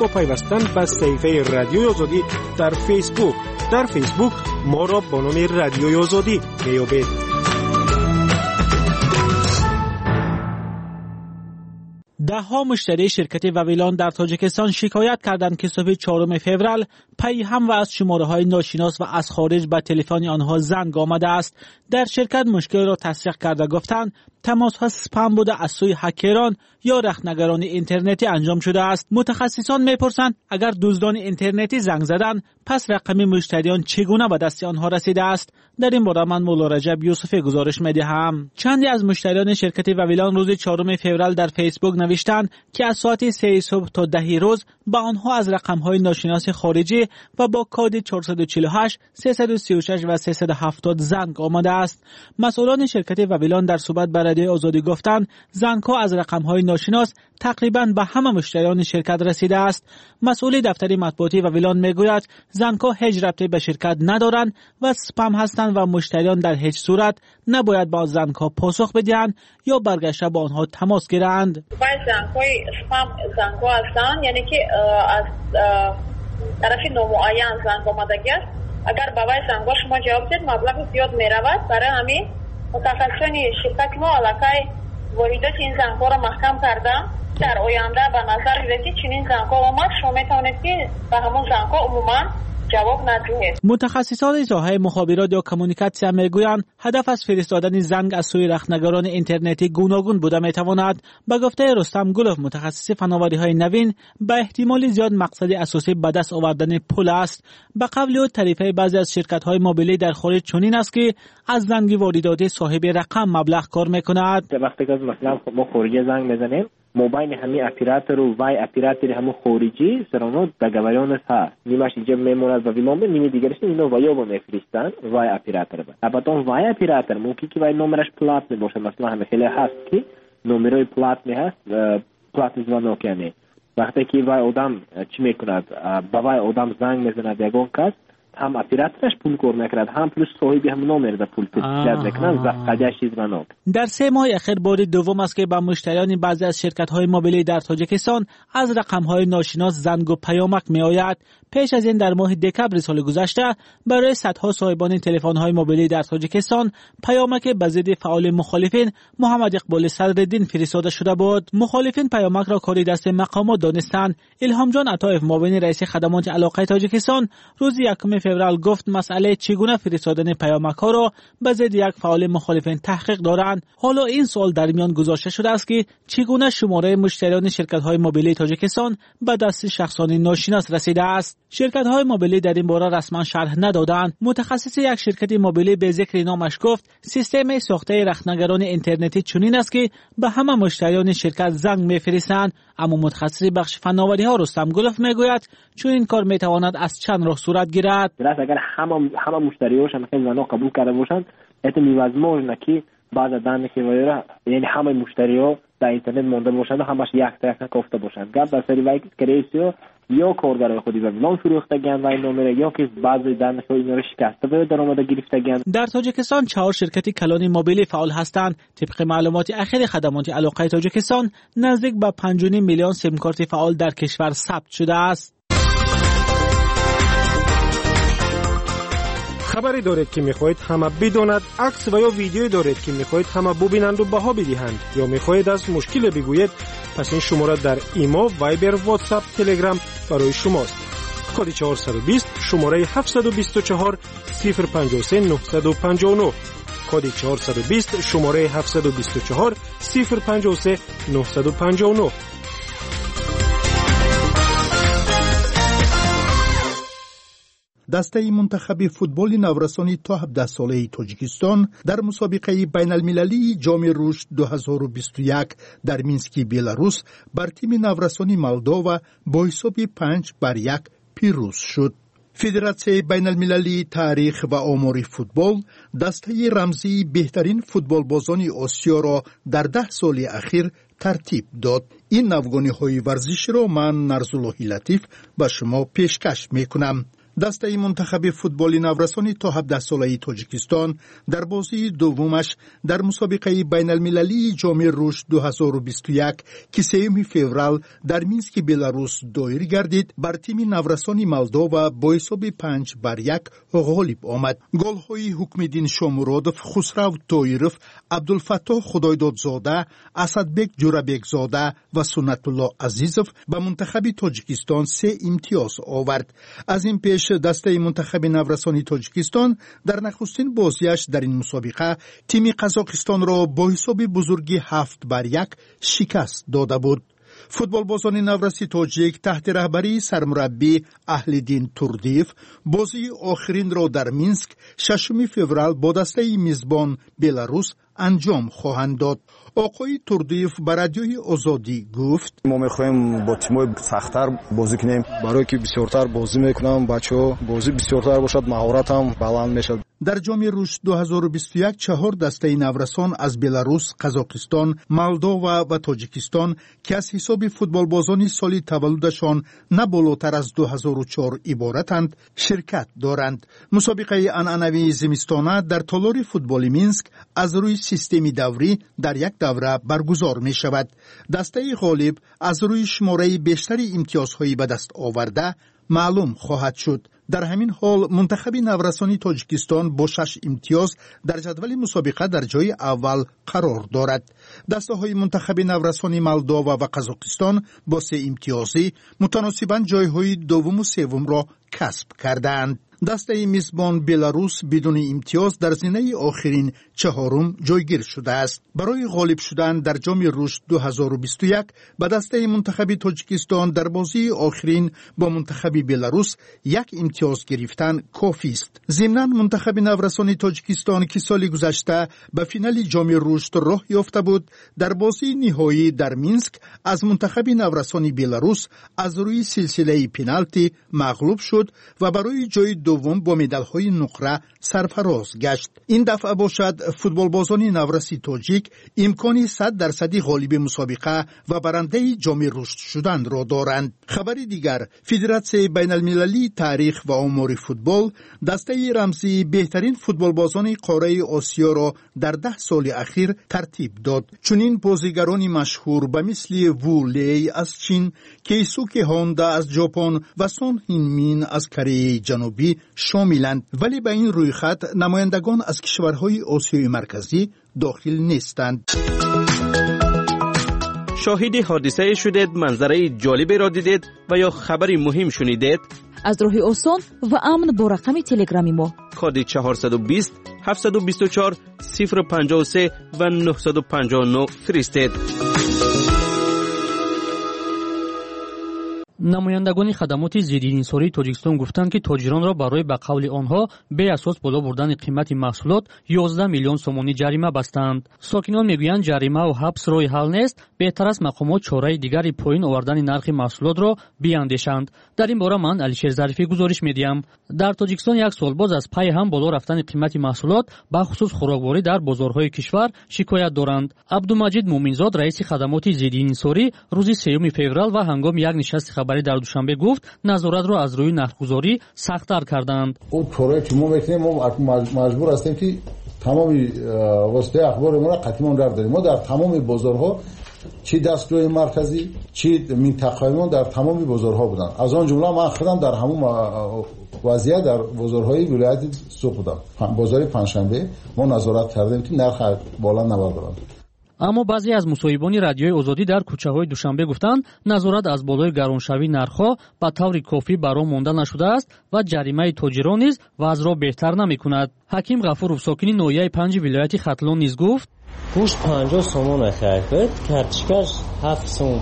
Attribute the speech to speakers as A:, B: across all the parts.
A: با پیوستن به صفحه رادیوی آزادی در فیسبوک ما را با نام رادیوی آزادی میابید.
B: ده‌ها مشتری شرکت واویلان در تاجیکستان شکایت کردند که صبح 4 فوریه پی هم و از شماره‌های ناشناس و از خارج به تلفن آنها زنگ آمده است. در شرکت مشکل را تصدیق کرده گفتند تماس‌ها اسپم بوده از سوی هکران یا رخنگران اینترنتی انجام شده است. متخصصان می‌پرسند اگر دزدان اینترنتی زنگ زدند پس رقم مشتریان چگونه به دست آنها رسیده است؟ در این باره من مولا رجب یوسفی گزارش می‌دهم. چندی از مشتریان شرکت واویلان روز 4 فوریه در فیسبوک نوشتند که از ساعت 3 صبح تا 10 روز با آنها از رقم‌های ناشناس خارجی و با کد 448 336 و 370 زنگ آمده است. مسئولان شرکت واویلان در صحبت با رادیوی آزادی گفتند زنگ‌ها از رقم‌های ناشناس تقریباً به همه مشتریان شرکت رسیده است. مسئول دفتر مطبوعاتی واویلان میگوید زنگ‌ها هیچ ربطی به شرکت ندارند و اسپم هستند و مشتریان در هیچ صورت نباید با زنگ‌ها پاسخ بدهند یا برگشته با آنها تماس گیرند.
C: زنگ‌های اسپم زنگ‌ها هستند، یعنی که از طرف نامعین زنگ آمدگی است. اگر به زنگ‌ها شما جواب دید مبلغ زیاد می‌رود. برای همین متخصصان شرکت ما علاقه واردات این زنگ‌ها را محکم کردن. در آینده به نظر رسید چنین زنگ‌ها آمد شما می‌توانید که به همون زنگ‌ها عموماً جواب ندهید.
B: متخصصان ساحه مخابرات یا کمیونیکاسیون میگویند هدف از فرستادن زنگ از سوی رخنگران اینترنتی گوناگون بوده میتواند. به گفته رستم گلوف متخصص فناوری‌های نوین به احتمال زیاد مقصد اساسی به دست آوردن پول است. به قول او تعریف بعضی از شرکت‌های موبیلی در خارج چنین است که از زنگ وارداتی صاحب رقم مبلغ کار میکند.
D: وقتی که مثلا ما خارجی زنگ میزنیم موبایل همین اپراتور و وای اپراتور همون خارجی سرانو دگاوریانش هست. نیمش اینجا میموند و ویلامه نیمی دیگرش اینو وایو با میفرستن وای اپراتور با. البته وای اپراتور ممکنه که وای نمرش پلات باشه، مثلا همه خیلی هست که نمرای پلات هست پلات زبانوک یعنی وقتی که وای آدم چی میکند با وای آدم زنگ میزند یگان کس هم اپراتورش پول کار میکند هم پلس صاحبی هم نمره در پول پیدا میکنن زقدش زبانوک.
B: در 3 ماه اخیر بار دوم است که به مشتریان بعضی از شرکت‌های موبیلی در تاجیکستان از رقم‌های ناشناس زنگ و پیامک میآید. پیش از این در ماه دکبر سال گذشته برای صدها صاحبان تلفن‌های موبیلی در تاجیکستان پیامک به ضد فعال مخالفین محمد اقبال صدرالدین فرستاده شده بود. مخالفین پیامک را کاری دست مقامات دانستند. الهام جان عطایف معاون رئیس خدمات علاقه تاجیکستان روز 1 فوریه گفت مسئله چگونه فرستادن پیامک‌ها را به ضد یک فعال مخالفین تحقیق دارند. حالا این سوال در میان گذاشته شده است که چگونه شماره مشتریان شرکت‌های موبیلی تاجیکستان به دست شخصان ناشناس رسیده است. شرکت‌های موبیلی در این باره رسما شرح ندادند. متخصص یک شرکت موبیلی به ذکر نامش گفت سیستم ساخته رخنگران اینترنتی چنین است که به همه مشتریان شرکت زنگ می‌فرستند. اما متخصص بخش فناوری‌ها رستم گلوف میگوید چون این کار میتواند از چند راه صورت گیرد.
D: درست اگر همه مشتریاش هم خیلی زنا قبول کرده باشند احتمال возможно که بعد از دانش ویرا یعنی همه مشتری‌ها در اینترنت مونده باشند و همش یک تا گفته باشند گپ در سری وقت کریسیو یا کارگرای خودی و ویلان فروختگان و این نمره یا که بعضی دانش اینا رو شکسته به درآمد گرفتگان.
B: در تاجیکستان 4 شرکت کلان موبیلی فعال هستند. طبق معلومات اخیر خدمات علاقه تاجیکستان نزدیک به 5.5 میلیون سیم کارت فعال در کشور ثبت شده است.
A: خبری دارید که میخواهید همه بداند، عکس و یا ویدیویی دارید که میخواهید همه ببینند و بها بدهند یا میخواهید از مشکل بگویید، پس این شماره در ایما، وایبر، واتساپ، تلگرام برای شماست. کد 420 شماره 724 053 959 کد 420 شماره 724 053 959.
E: دسته منتخب فوتبال نورسانی تا 17 ساله تاجیکستان در مسابقه بین المللی جام رشد 2021 در مینسک بلاروس بر تیم نورسانی مولداوا با حساب 5-1 پیروز شد. فدراسیون بین المللی تاریخ و آمار فوتبال دسته رمزی بهترین فوتبال بازان آسیا را در 10 سال اخیر ترتیب داد. این نوگانی های ورزشی را من نرزالله لطیف به شما پیشکش می کنم. دسته منتخب فوتبال نورسانی تا 17 ساله تاجیکستان در بازی دومش در مسابقه بین المللی جام رشد 2021 که 3 فوریه در مینسک بلاروس دایر گردید بر تیم نورسانی مالدووا با حساب 5-1 غالب آمد. گل‌های حکم‌الدین شامرودов، خسرو طایرов، عبدالفتاح خدایدادزاده، اسدبек جورابekزاده و سنت الله عزیزов به منتخب تاجیکستان 3 امتیاز آورد. از این پیش دسته منتخب نورسانی تاجیکستان در نخستین بازیش در این مسابقه تیم قزاقستان را با حساب بزرگی 7-1 شکست داده بود. فوتبال بازان نورسی تاجیک تحت رهبری سرمربی اهلدین توردیف بازی آخرین را در مینسک 6 فوریه با دسته میزبان بلاروس انجام خواهند داد. آقای توردیف به رادیوی آزادی گفت
F: ما می‌خوایم با تیم‌های سخت‌تر بازی کنیم برای که بسیارتر بازی می‌کنم، بچه‌ها بازی بسیارتر باشد، مهارت هم بلند میشد.
E: در جام رشد 2021 4 دسته نورسان از بلاروس، قزاقستان، مالدووا و تاجیکستان که از حساب فوتبال بازان سال تولدشان نه بالاتر از 2004 عبارتند شرکت دارند. مسابقه عنعنوی زمستانه در تالار فوتبال مینسک از روی سیستم دوری در یک دوره برگزار می شود. دسته غالب از روی شماره بیشتری امتیازهایی به دست آورده معلوم خواهد شد. در همین حال منتخب نورسانی تاجیکستان با 6 امتیاز در جدول مسابقه در جای اول قرار دارد. دسته های منتخب نورسانی مالدووا و قزاقستان با 3 امتیازی متناسباً جای های دوم و سوم را کسب کردند. دسته میزبان بلاروس بدون امتیاز در زینه آخرین 4 جایگیر شده است. برای غالب شدن در جام رشد 2021 به دسته منتخب تاجیکستان در بازی آخرین با منتخب بلاروس 1 امتیاز گرفتن کافی است. ضمناً منتخب نورسانی تاجیکستان که سال گذشته به فینال جام رشد راه یافته بود در بازی نهایی در مینسک از منتخب نورسانی بلاروس از روی سلسله پنالتی مغلوب شد و برای جای دوم با مدال‌های نقره سرفراز گشت. این دفعه باشد فوتبال بازان نورسی تاجیک امکانی 100% غالب مسابقه و برنده جام رشد شدن را دارند. خبری دیگر، فدراسیون بین المللی تاریخ و آمار فوتبال دسته رمزی بهترین فوتبال بازان قاره آسیا را در 10 سال اخیر ترتیب داد. چنین بازیگرانی مشهور به مثل وو لی از چین، کیسوکی هوندا از ژاپن و سون هین مین از کره جنوبی شاملند، ولی به این روی خط نمایندگان از کشورهای آسیای مرکزی داخل نیستند.
G: شاهد حادثه شدید، منظره جالبی را دیدید و یا خبری مهم شنیدید؟
H: از راه آسان و امن با رقم تلگرامی ما
G: کد 420 724 053 و 959 فرستید.
B: намояндагони хадамоти зиддиинсории тоҷикистон гуфтанд ки тоҷиронро барои ба қавли онҳо беасос боло бурдани қимати маҳсулот 11 миллион сомонӣ ҷарима бастанд. сокинон мегӯянд ҷаримаву ҳабс роҳи ҳал нест, беҳтар аст мақомот чораи дигари поин овардани нархи маҳсулотро биандешанд. дар ин бора ман алишер зарифӣ гузориш медиҳам. дар тоҷикистон як солбоз аз пайи ҳам боло рафтани қимати маҳсулот бахусус хӯрокворӣ дар бозорҳои кишвар шикоят доранд. абдумаҷид муъминзод раиси хадамоти зиддиинсорӣ рӯзи 3 феврал ва ҳангоми як нишасти хабарӣ дар душанбе гуфт назоратро аз рӯи нархгузорӣ сахттар карданд.
I: чораи ки мо метавонем, мо маҷбур ҳастем ки тамоми воситаи ахборимонро қатъимон дардорем. мо дар тамоми бозорҳо чӣ дастгоҳи марказӣ чӣ минтақаимон дар тамоми бозорҳо буданд. аз он ҷумла ман худам дар ҳамон вазъият дар бозорҳои вилояти суқ будам. бозори панҷшанбе мо назорат кардем ки нарх боланд набардоранд.
B: аммо баъзе аз мусоҳибони радиои озодӣ дар кӯчаҳои душанбе гуфтанд назорат аз болои гароншавии нархҳо ба таври кофӣ ба роҳ монда нашудааст ва ҷаримаи тоҷирон низ вазъро беҳтар намекунад. ҳаким ғафуров сокини ноҳияи 5 вилояти хатлон низ гуфт:
J: гӯшт 50 сомон мехоҳад, картишкаш 7 сом,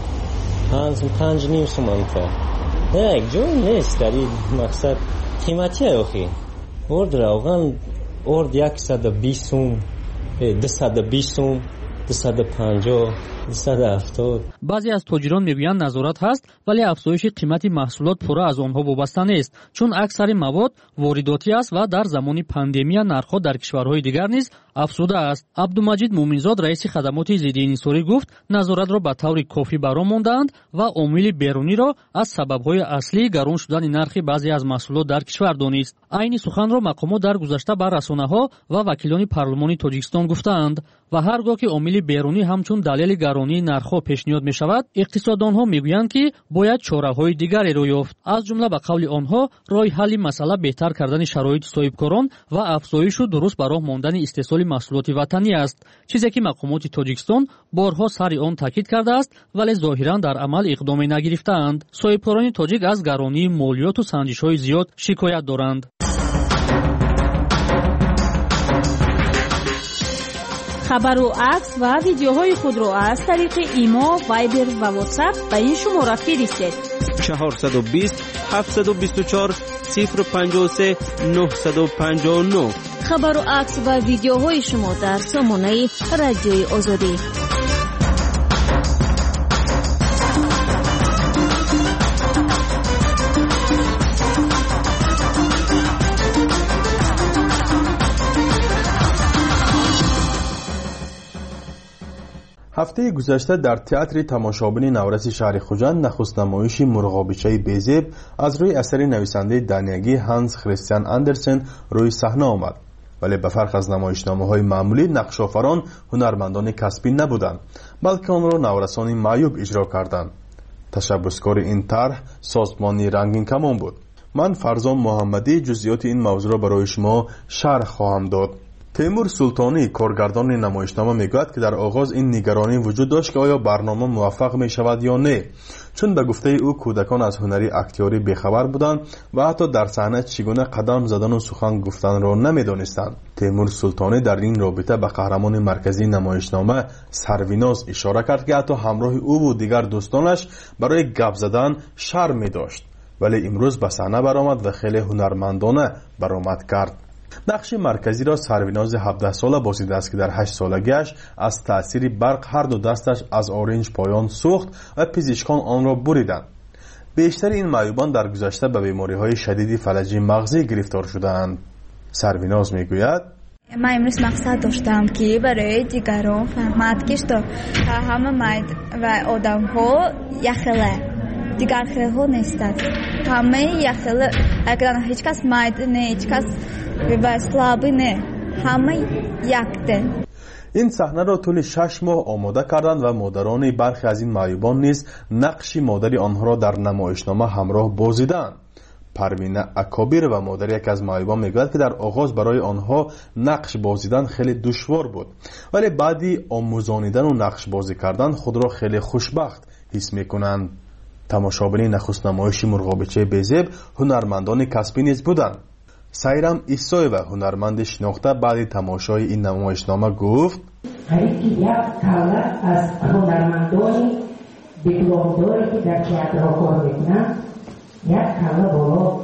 J: 5.5 сом мекунад. як ҷой нест дар ин мақсад қиматия охи. орд равған орд 120 сом, 220 сом, 250 270.
K: баъзе аз тоҷирон мегӯянд назорат ҳаст, вале афзоиши қимати маҳсулот пурра аз онҳо вобаста нест, чун аксари мавод воридотӣ аст ва дар замони пандемия нархҳо дар кишварҳои дигар низ афзуда аст. Абдумаҷид Муминзод раиси хадамоти зиддиинҳисорӣ гуфт, назоратро ба таври кофӣ баром мондаанд ва омили беруниро аз сабабҳои аслии гарон шудани нархи баъзе аз маҳсулот дар кишвар донист. Айни суханро мақомот дар гузашта ба расонаҳо ва вакилони парлумони Тоҷикистон гуфтаанд ва ҳар гоҳ ки омили берунӣ ҳамчун далели гаронии нархҳо пешниҳод мешавад, иқтисоддонҳо мегӯянд ки бояд чораҳои дигареро ёфт. Аз ҷумла ба қавли онҳо роҳи ҳалли масъала беҳтар кардани шароити соҳибкорон ва афзоишу дуруст ба роҳ мондани истеҳсоли маҳсулоти ватанӣ аст, чизе ки мақомоти Тоҷикистон борҳо сари он таъкид кардааст, вале зоҳиран дар амал иқдоме нагирифтаанд. Соҳибкорони тоҷик аз гаронии молиёту санҷишҳои зиёд шикоят доранд.
H: хабару акс ва видеоҳои худро аз тариқи имо, вайбер ва ватсап ба ин шумора фиристед.
G: 420 724 053 959.
H: хабару акс ва видеоҳои шумо дар сомонаи радиои озодӣ.
L: ҳафтаи гузашта дар театри тамошобини навраси шаҳри Хуҷанд нахустнамоиши Мурғобичаи Безеб аз рӯи асари нависандаи даниягӣ Ҳанс Христиан Андерсен рӯи саҳна омад. вале ба фарқ аз намоишномаҳои маъмулӣ нақшофарон ҳунармандони касбӣ набуданд, балки онро наврасони маъюб иҷро карданд. ташаббускори ин тарҳ созмони Рангин Камон буд. ман Фарзон Муҳаммадӣ ҷузъиёти ин мавзӯъро барои шумо шарҳ хоҳам дод. теймур султонӣ, коргардони намоишнома, мегӯяд ки дар оғоз ин нигаронӣ вуҷуд дошт ки оё барнома муваффақ мешавад ё не, чун ба гуфтаи ӯ кӯдакон аз ҳунари актёрӣ бехабар буданд ва ҳатто дар саҳна чӣ гуна қадам задану сухан гуфтанро намедонистанд. теймур султонӣ дар ин робита ба қаҳрамони марказии намоишнома Сарвиноз ишора кард ки ҳатто ҳамроҳи ӯву дигар дӯстонаш барои гап задан шарм медошт, вале имрӯз ба саҳна баромад ва хеле ҳунармандона баромад кард. нақши марказиро Сарвинози 17 сола бозидааст ки дар 8 солагиаш аз таъсири барқ ҳарду дасташ аз оринҷ поён сӯхт ва пизишкон онро буриданд. бештари ин маъюбон дар гузашта ба бемориҳои шадиди фалаҷи мағзӣ гирифтор шудаанд. Сарвиноз мегӯяд:
M: من امروز مقصد داشتم که برای دیگران فهمد که همه مرد و آدم ها یخله دیگر خیلی ها نیستند. همه یخله اگر هیچ کس مرد نه، هیچ کس و слабый не، همه یکته.
L: این صحنه را طول 6 ماه آماده کردند و مادران برخی از این معیوبان نیز نقش مادری آنها را در نمایشنامه همراه بازیدند. پروینه اکابیر و مادر یک از معیوبان میگوید که در آغاز برای آنها نقش بازیدن خیلی دشوار بود، ولی بعدی آموزانیدن و نقش بازی کردن خود را خیلی خوشبخت حس میکنند. تماشابین نخست نمایش مرغابچه بیزب هنرمندان کسبی نیز بودند. سایرام ایسایو هنرمند شناخته بعد تماشای این نمایشنامه گفت:
N: یک کالا از هنرمندان دیپلم‌داری که در تئاتر کار میکنند، یک کالا بالا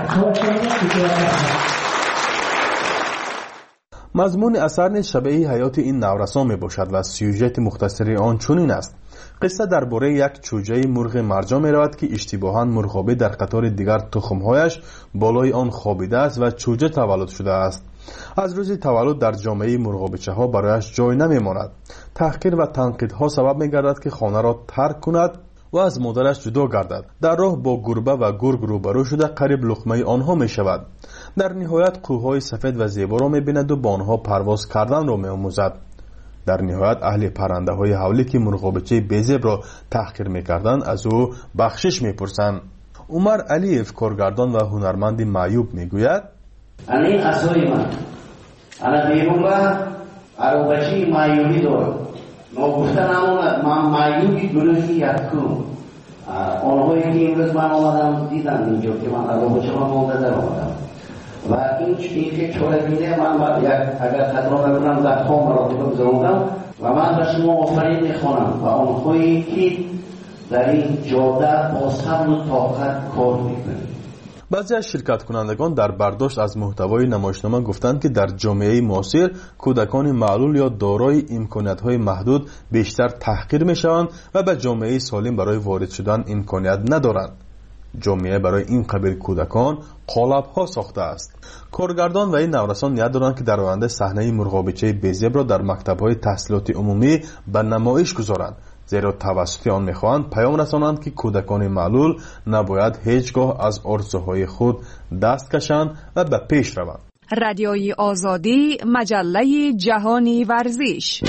L: مضمون اثر نیز شبیه حیات این نورسان می باشد و سیوژت مختصری آن چنین است. قصه درباره یک چوجه مرغ مرجان می رود که اشتباهاً مرغابی در قطار دیگر تخمهایش بالای آن خوابیده است و چوجه تولد شده است. از روز تولد در جامعه مرغابچه ها برایش جای نمی ماند. تحقیر و تنقیدها سبب می گردد که خانه را ترک کند و از مادرش جدا گردد. در راه با گربه و گرگ روبرو شده قریب لقمه آنها می شود. در نهایت قوهای سفید و زیبا را می بیند و با آنها پرواز کردن را می آموزد. در نهایت اهل پرنده های حولی که مرغابچه بیزب را تحقیر می کردند از او بخشش می پرسند. عمر علیف کارگردان و هنرمند معیوب می گوید:
O: این اصولی من بیرون عروبچه معیوبی دارم. ما گفتن من معیوبی گروهی یکم آنهایی که امروز من آمدم دیدن اینجا که من عروبچه من منتظر آمدم و این که چوره دیده من اگر خطران نکنم در خوام را بگذارم و من به شما آفرین میخوانم و آنهایی که در این جاده با صبر و طاقت کار میکنید.
L: بعضی از شرکت کنندگان در برداشت از محتوای نمایشنامه گفتند که در جامعه معاصر کودکان معلول یا دارای امکانیت‌های محدود بیشتر تحقیر می‌شوند و به جامعه سالم برای وارد شدن امکانیت ندارند. جامعه برای این قبیل کودکان قالب‌ها ساخته است. کارگردان و این نورسان نیت دارند که در آینده صحنه مرغابیچه بیزیب را در مکتب‌های تحصیلات عمومی به نمایش گذارند، زیرا توسط آن می‌خواهند پیام رسانند که کودکان معلول نباید هیچگاه از آرزوهای خود دست کشند و به پیش روند.
P: رادیوی آزادی، مجله جهانی ورزش.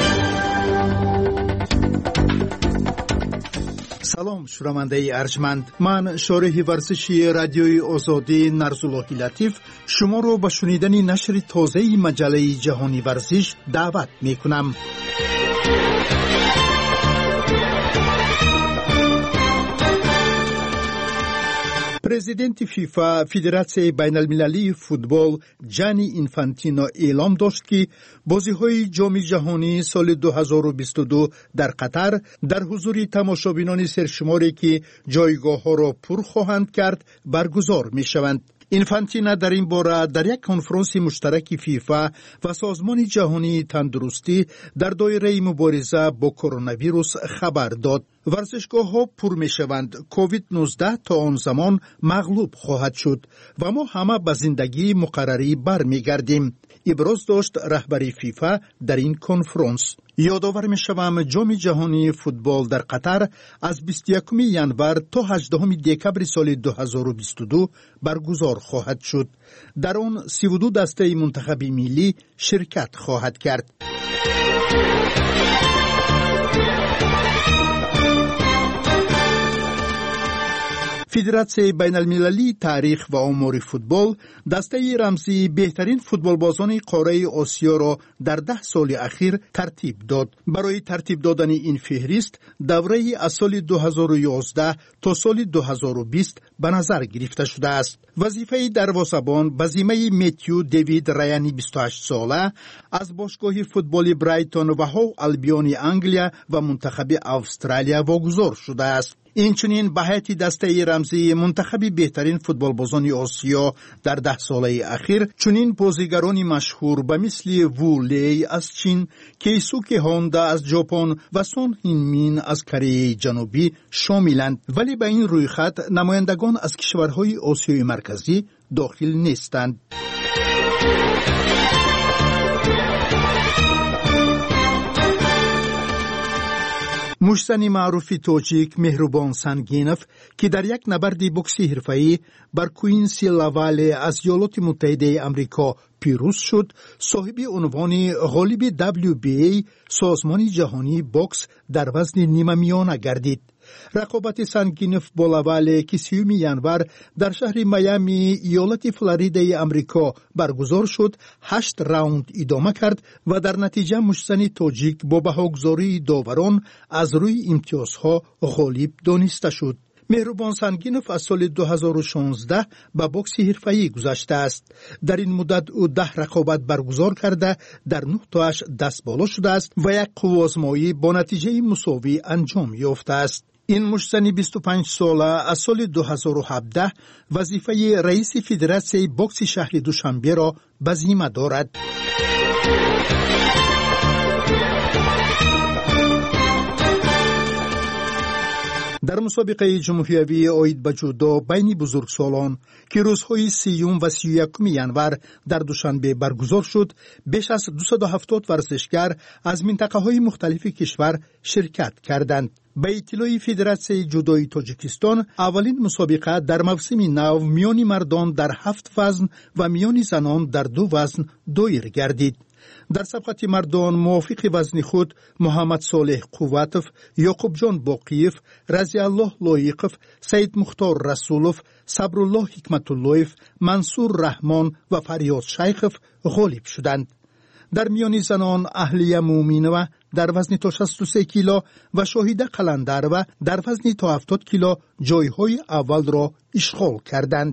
E: سلام شنونده ارجمند، من شارح ورزشی رادیوی آزادی نرزاللهی لطیف شما رو به شنیدن نشر تازه مجله جهانی ورزش دعوت میکنم. پرزیدنت فیفا فدراسیون بین المللی فوتبال جانی اینفانتینو اعلام داشت که بازی‌های جام جهانی سال 2022 در قطر در حضور تماشابینان سرشماری که جایگاه‌ها را پر خواهند کرد برگزار می‌شوند. اینفانتینا در این باره در یک کنفرانس مشترک فیفا و سازمان جهانی تندرستی در دایره مبارزه با کرونا ویروس خبر داد. ورزشگاه‌ها پر می‌شوند. کووید 19 تا آن زمان مغلوب خواهد شد و ما همه به زندگی مقرری برمیگردیم. ابراز داشت رهبر فیفا در این کنفرانس. یادآور می‌شوم جام جهانی فوتبال در قطر از 21 ژانویه تا 18 دکبر سال 2022 برگزار خواهد شد. در آن 32 دسته منتخب ملی شرکت خواهد کرد. فدراسیون بین المللی تاریخ و آمار فوتبال دسته رمزی بهترین فوتبال بازان قاره آسیا را در 10 سال اخیر ترتیب داد. برای ترتیب دادن این فهرست دوره از سال 2011 تا سال 2020 به نظر گرفته شده است. وظیفه دروازه‌بان به ذمه متیو دیوید رایانی 28 ساله از باشگاه فوتبال برایتون و هو البیون انگلیا و منتخب استرالیا واگذار شده است. اینچنین به هیئت دسته رمزی منتخب بهترین فوتبال بازان آسیا در 10 ساله اخیر چنین بازیگرانی مشهور به مثل وو لی از چین، کیسوکی هوندا از ژاپن و سون هین مین از کره جنوبی شاملند، ولی به این رویخط نمایندگان از کشورهای آسیای مرکزی داخل نیستند. مشتن معروف تاجیک مهربان سنگینف که در یک نبرد بوکسی حرفه‌ای بر کوینسی لاواله از ایالات متحده آمریکا پیروز شد، صاحب عنوان غالب WBA سازمان جهانی بوکس در وزن نیمه میانه گردید. رقابت سنگینف با لاواله که 30 ژانویه در شهر میامی ایالت فلوریدا آمریکا برگزار شد 8 راوند ادامه کرد و در نتیجه مشتن تاجیک با بهاگذاری داوران از روی امتیازها غالب دانسته شد. مهربان سنگینف از سال 2016 به بوکس حرفه‌ای گذشته است. در این مدت او 10 رقابت برگزار کرده در 9 تاش دست بالا شده است و یک قوازمایی با نتیجه مساوی انجام یافته است. این مشتنی 25 ساله از سال 2017 وظیفه رئیس فدراسیون بوکس شهر دوشنبه را به ذمه دارد. در مسابقه جمهوری عاید به جودو بین بزرگسالان که روزهای 30 و 31 ژانویه در دوشنبه برگزار شد، بیش از 270 ورزشگر از منطقه‌های مختلف کشور شرکت کردند. به اطلاع فدراسیون جودوی تاجیکستان، اولین مسابقه در موسم نو میان مردان در 7 وزن و میان زنان در 2 وزن دایر گردید. در سبقت مردان موافق وزن خود محمد صالح قوتف، یعقوب جان باقیف، رضی الله لایقف، سید مختار رسولف، صبرالله حکمت اللهف، منصور رحمان و فریاد شیخف غالب شدند. در میان زنان اهلیه مومینوه در وزن تا 63 کیلو و شاهیده قلندرو در وزن تا 70 کیلو جایهای اول را اشغال کردند.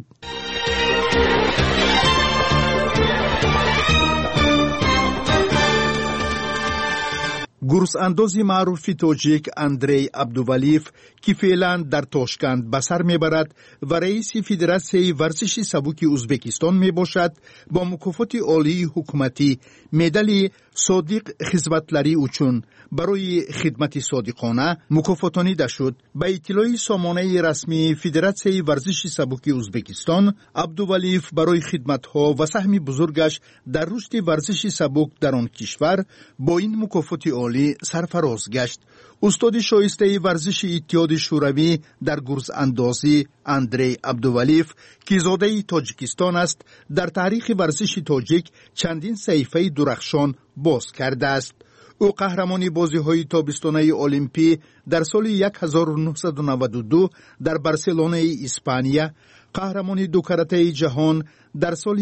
E: گرزانداز معروف توجیک اندری عبدولیف که فعلا در تاشکند به سر میبرد و رئیس فدراسیون ورزش سبک ازبکستان میباشد، با مکافات عالی حکومتی مدال صادق خدمتلری اوچون برای خدمت صادقانه مکافاتانیده شد. به اطلاع سامانه رسمی فدراسیون ورزش سبک ازبکستان، عبدولیف برای خدمت‌ها و سهم بزرگش در رشد ورزش سبک در آن کشور با این مکافات عالی سرفراز گشت. استاد شایسته ورزش اتحاد شوروی در گرزاندازی اندری عبدولیف که زاده تاجیکستان است، در تاریخ ورزش تاجیک چندین صحیفه درخشان باز کرده است. او قهرمانی بازی‌های تابستانه المپی در سال 1992 در بارسلونه اسپانیا، قهرمانی دو کرته جهان در سال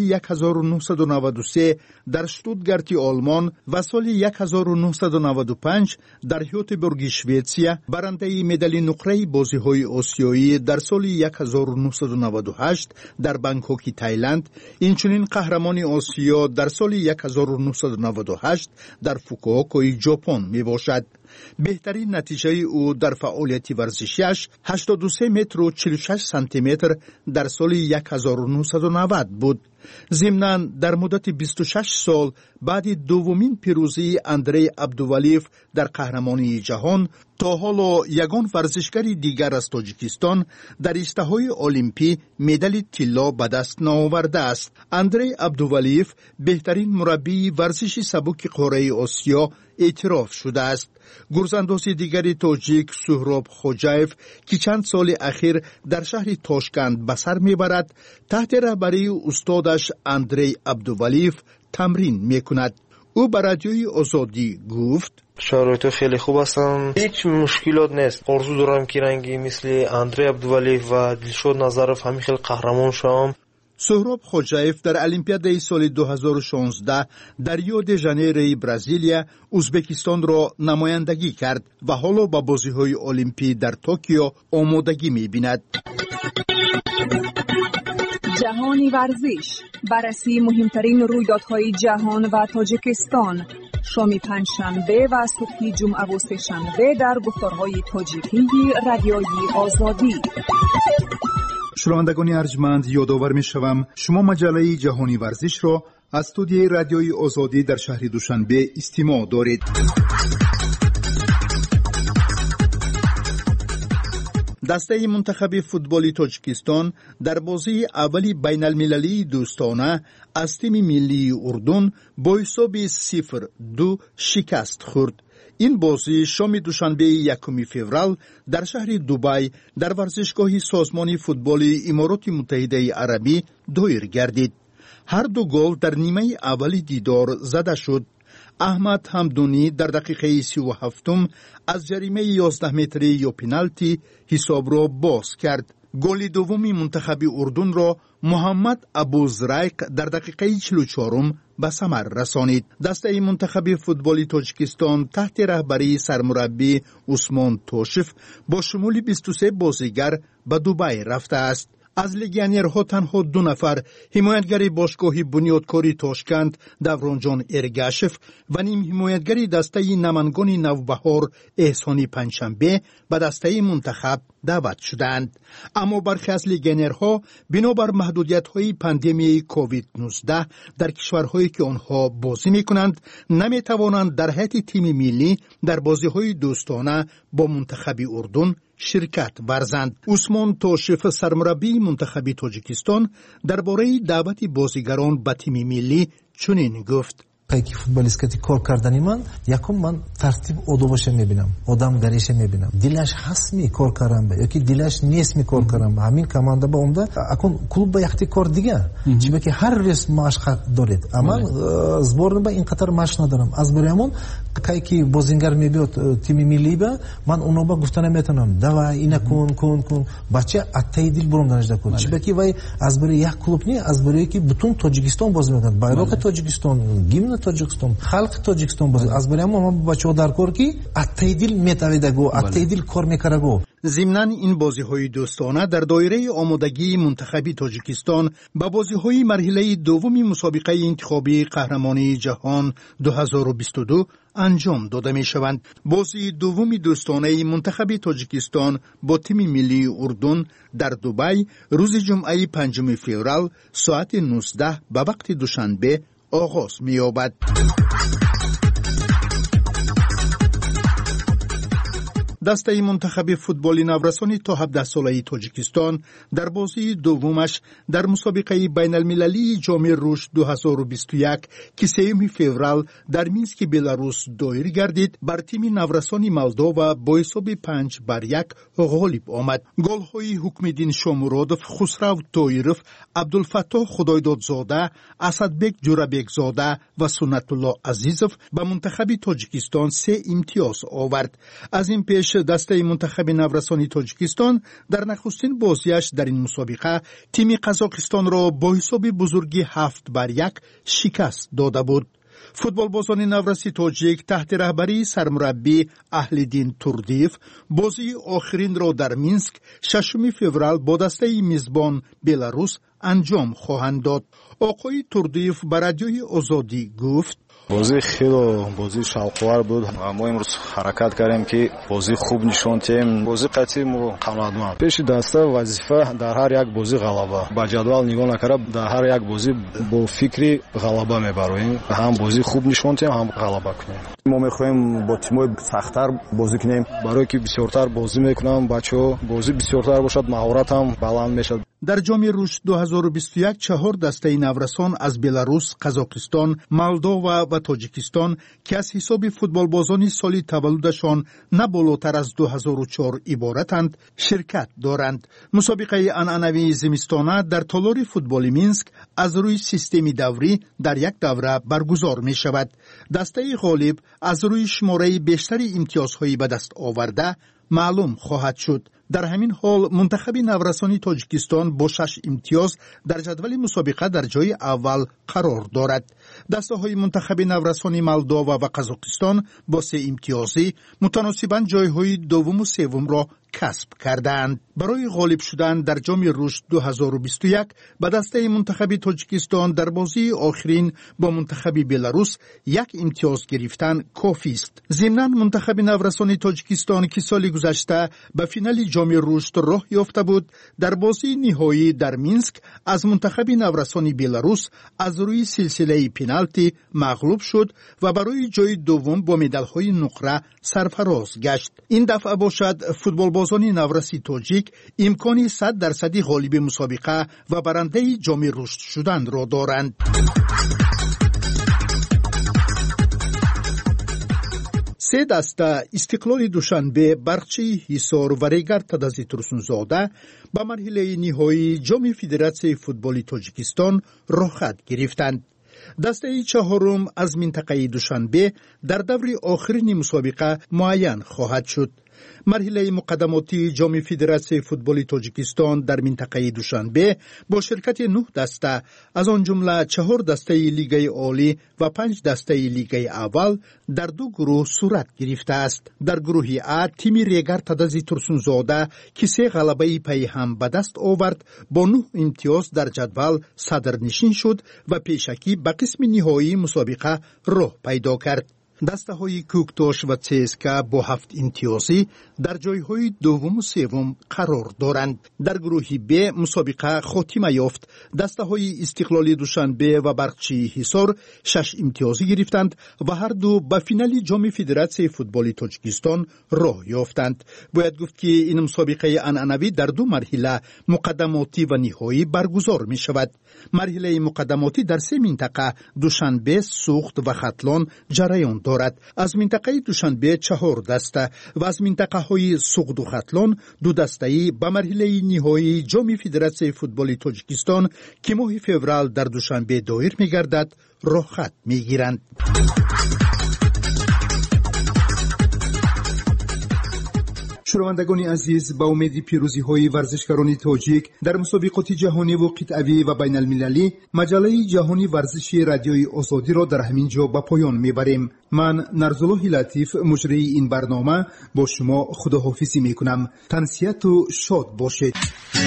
E: 1993 در شتوتگارت آلمان و سال 1995 در هیوتبورگ شوئیسریا، برنده مدال نقره بازی‌های آسیایی در سال 1998 در بانکوک تایلند، اینچنین قهرمانی آسیا در سال 1998 در فوکووکا ژاپن میباشد. بهترین نتیجه او در فعالیت ورزشیش 83 متر و 46 سانتی متر در سال 1990 بود. ضمناً در مدت 26 سال بعد دومین پیروزی اندری عبدولیف در قهرمانی جهان، تا حالا یگان ورزشکار دیگر از تاجیکستان در اشتهای المپی مدال طلا به دست نآورده است. اندری عبدولیف بهترین مربی ورزش سبک قاره آسیا اعتراف شده است. گرزانداز دیگر تاجیک سهراب خوجایف که چند سال اخیر در شهر تاشکند به سر میبرد، تحت رهبری استادش اندری عبدولیف تمرین میکند. او به رادیوی آزادی گفت:
Q: شرایط خیلی خوب هستن، هیچ مشکلات نیست. آرزو دارم که رنگی مثل اندری عبدولیف و دلشاد نظرف همین خیلی قهرمان شوم.
E: سهراب خوجایف در المپیاد سال 2016 در ریو د ژانیرو برزیلیا ازبکستان را نمایندگی کرد و حالا با بازی‌های المپی در توکیو آمادگی می‌بیند.
P: جهانی ورزش، بررسی مهمترین رویدادهای جهان و تاجیکستان، شام پنجشنبه و صبح جمعه و سه‌شنبه در گفتارهای تاجیکی رادیوی آزادی.
E: شنوندگان ارجمند، یادآور می‌شوم شما مجله جهانی ورزش را از استودیوی رادیوی آزادی در شهر دوشنبه استماع دارید. دسته منتخب فوتبال تاجیکستان در بازی اولی بین المللی دوستانه از تیم ملی اردن با حساب 0-2 شکست خورد. این بازی شام دوشنبه 1 فوریه در شهر دبی در ورزشگاه سازمان فوتبال امارات متحده عربی دایر گردید. هر دو گل در نیمه اول دیدار زده شد. احمد حمدونی در دقیقه 37 از جریمه 11 متری یا پنالتی حساب را باز کرد. گل دومی منتخب اردن را محمد ابوزرایق در دقیقه 44 به ثمر رسانید. دسته منتخب فوتبال تاجیکستان تحت رهبری سرمربی عثمان توشف با شمول 23 بازیگر به دبی رفته است. از لگیونرها تنها 2 نفر، حمایتگر باشگاه بنیادکاری تاشکند دورانجان ارگاشف و نیم حمایتگر دسته نمنگان نوبهار احسانی پنجشنبه به دسته منتخب دعوت شدند. اما برخی از لگیونرها بنابر محدودیت‌های پاندمی کووید 19 در کشورهایی که آنها بازی می‌کنند نمی‌توانند در هیئت تیم ملی در بازی‌های دوستانه با منتخب اردن شرکت ورزند. عثمان توشف سرمربی منتخب تاجیکستان درباره دعوت بازیگران به تیم ملی چنین گفت:
R: که فوتبالیستی کار کردنی من یکم من ترتیب آدابش میبینم، آدم گریش میبینم، دلش هست می کار کردن با یکی دلش نیست می کار کردن با همین کمانده با اونده اکن کلوب با یختی کار دیگه چی که هر ریس مشق دارید اما زبان با این قطر مشق ندارم. از برامون که بازیگر میبیاد تیم ملی با من اونو با گفتن میتونم دوا اینا کن بچه اتای دل برام دانشده کن چی که وای از برای یک کلوب نی از برای که بتون تاجیکستان بازی میکنن، بایراق تاجیکستان، گیمن тоҷикистон халқи тоҷикистон бозӣ аз бари ҳама бачаҳо дар кор ки аттаи дил метавидагу аттаи дил кор мекардагу.
E: ضمناً این بازی‌های دوستانه در دایره آمادگی منتخب تاجیکستان به بازی‌های مرحله دوم مسابقه انتخابی قهرمانی جهان 2022 انجام داده می‌شوند. بازی دوم دوستانه منتخب تاجیکستان با تیم ملی اردن در دبی روز جمعه 5 فوریه ساعت 19 به وقت دوشنبه آغاز می‌یابد. دسته منتخب فوتبال نورسانی تا 17 ساله تاجیکستان در بازی دومش در مسابقه بین المللی جام رشد 2021 که 3 فوریه در مینسک بلاروس دایر گردید بر تیم نورسانی مولداوا با حساب 5-1 غالب آمد. گل‌های حکم‌الدین شامرادov، خسرو طایرov، عبدالفتاح خدایدادزاده، اسدبек جورابekزاده و سنت الله عزیزov به منتخب تاجیکستان 3 امتیاز آورد. از این پیش دسته منتخب نورسانی تاجیکستان در نخستین بازیش در این مسابقه تیم قزاقستان را با حساب بزرگی 7-1 شکست داده بود. فوتبالبازان نورسی تاجیک تحت رهبری سرمربی اهلیدین توردیف بازی آخرین را در مینسک 6 فوریه با دسته میزبان بلاروس انجام خواهند داد. آقای توردیف به رادیوی آزادی گفت:
F: بازی خیلی بازی شوق‌آور بود. ما امروز حرکت کردیم که بازی خوب نشون دهیم. بازی قطعی ما قناعتمند. پیش دسته وظیفه در هر یک بازی غلبه. با جدول نگاه نکرده در هر یک بازی با فکری غلبه میبریم. هم بازی خوب نشون دهیم هم غلبه کنیم. ما میخوایم با تیم‌های سخت‌تر بازی کنیم برای که بسیارتر بازی میکنم. بچه‌ها بازی بسیارتر باشد مهارت هم بلند میشد.
E: در جام رشد 2021 4 دسته نورسان از بلاروس، قزاقستان، مولداوا و تاجیکستان که از حساب فوتبالبازان سال تولدشان نه بالاتر از 2004 عبارتند شرکت دارند. مسابقه عنعنوی زمستانه در تالار فوتبال مینسک از روی سیستم دوری در یک دوره برگزار می شود. دسته غالب از روی شماره بیشتری امتیازهایی به دست آورده معلوم خواهد شد. در همین حال منتخب نورسانی تاجیکستان با 6 امتیاز در جدول مسابقه در جای اول قرار دارد. دسته های منتخب نورسانی مولداوا و قزاقستان با 3 امتیازی متناسباً جایهای دوم و سوم را کسب کردند. برای غالب شدن در جام رشد 2021 به دسته منتخب تاجیکستان در بازی آخرین با منتخب بلاروس 1 امتیاز گرفتن کافی است. ضمناً منتخب نورسانی تاجیکستان که سال گذشته به فینال جام رشد راه یافته بود در بازی نهایی در مینسک از منتخب نورسانی بلاروس از روی سلسله پنالتی مغلوب شد و برای جای دوم با مدال‌های نقره سرفراز گشت. این دفعه باشد فوتبالبازان نورسی تاجیک امکانی 100% غالب مسابقه و برنده جام رشد شدن را دارند. سه دسته استقلال دوشنبه، برقچی حصار و ریگر تدازی ترسونزاده به مرحله نهایی جام فدراسیون فوتبال تاجیکستان راه خط گرفتند. دسته چهارم از منطقه دوشنبه در دور آخرین مسابقه معین خواهد شد. مرحله مقدماتی جام فدراسیون فوتبال تاجیکستان در منطقه دوشنبه با شرکت 9 دسته از آن جمله 4 دسته لیگ عالی و 5 دسته لیگ اول در 2 گروه صورت گرفته است. در گروه ا تیم ریگر تدازی ترسونزاده که 3 غلبه پی هم به دست آورد با 9 امتیاز در جدول صدرنشین شد و پیشکی به قسم نهایی مسابقه راه پیدا کرد. دسته های کوکتاش و CSKA با 7 امتیازی در جایهای دوم و سوم قرار دارند. در گروه ب مسابقه خاتمه یافت. دسته های استقلال دوشنبه و برقچی حصار 6 امتیازی گرفتند و هر دو به فینال جام فدراسیون فوتبال تاجیکستان راه یافتند. باید گفت که این مسابقه عنعنوی در 2 مرحله مقدماتی و نهایی برگزار می شود. مرحله مقدماتی در 3 منطقه دوشنبه، سوخت و ختلان جریان دارد. از منطقه دوشنبه 4 دسته و از منطقه های سوخت و ختلان 2 دسته‌ای به مرحله نهایی جام فدراسیون فوتبال تاجیکستان که ماه فوریه در دوشنبه دایر می‌گردد راه خط می‌گیرند. شنوندگان عزیز، با امید پیروزی‌های ورزشکاران تاجیک در مسابقات جهانی و قطعی و بین المللی، مجله جهانی ورزشی رادیوی آزادی را در همین جا به پایان میبریم. من نرزالله لطیف مجری این برنامه با شما خداحافظی میکنم. تنسیت و شاد باشید.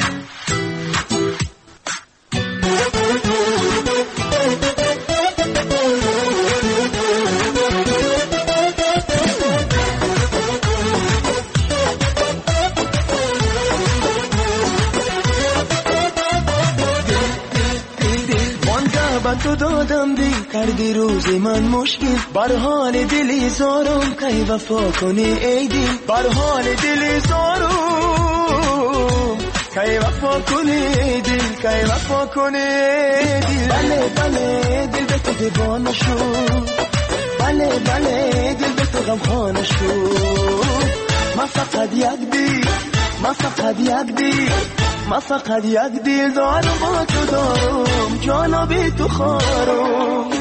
S: تو دادم دی کردی روز من مشکل بر حال دلی زارم کی وفا کنی ای دل بر حال دلی زارم کی وفا کنی ای دل کی وفا کنی ای دل بله بله دل به تو دیوانه شد بله بله دل به تو غمخانه شد ما فقط یک دل ما فقط یک دل ما فقط یک دل دارم با تو دارم جانا بی تو خارم